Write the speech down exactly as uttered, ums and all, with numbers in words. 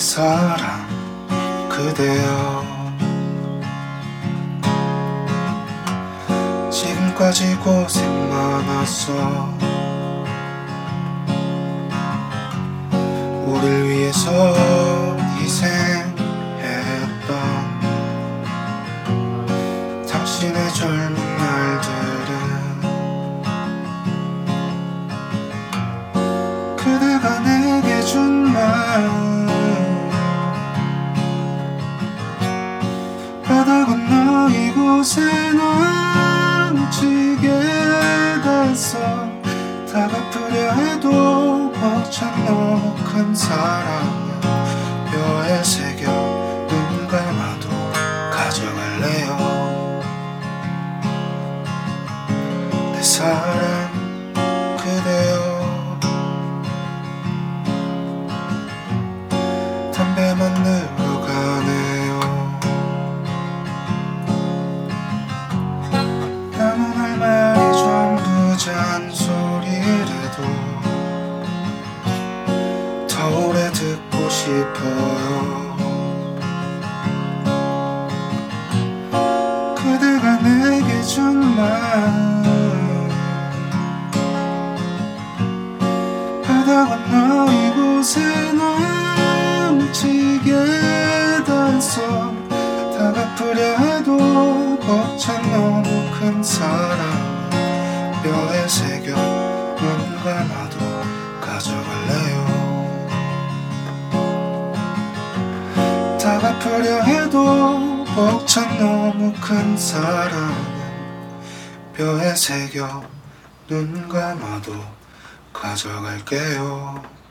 사랑 그대여, 지금까지 고생 많았어. 우릴 위해서 희생했던 당신의 젊은 날들은 그대가 내게 준 마음, 바다 건너 이곳에 넘치게 됐어. 다 갚으려 해도 벅찬 너무 큰 사랑은 뼈에 새겨 눈 감아도 가져갈래요. 내 사랑 그대여, 담배만 늘어가네요. 남은 할 말이 전부 잔소리라도 더 오래 듣고 싶어요. 그대가 내게 준 마음, 바다 건너 이곳에 넘치게 됐어. 다 갚으려 해도 벅찬 너무 큰 사랑 뼈에 새겨 눈 감아도 가져갈래요. 다 갚으려 해도 벅찬 너무 큰 사랑은 뼈에 새겨 눈 감아도 가져갈게요.